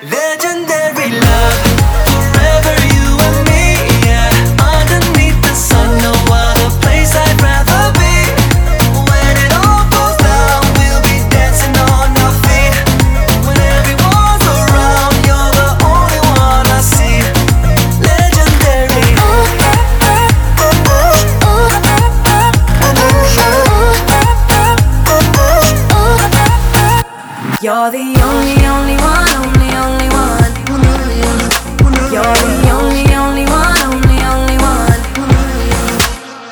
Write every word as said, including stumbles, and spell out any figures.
Legendary love, forever you and me, yeah. Underneath the sun, no other place I'd rather be. When it all goes down, we'll be dancing on our feet. When everyone's around, you're the only one I see. Legendary. You're the only, only one, only, only one. You're the only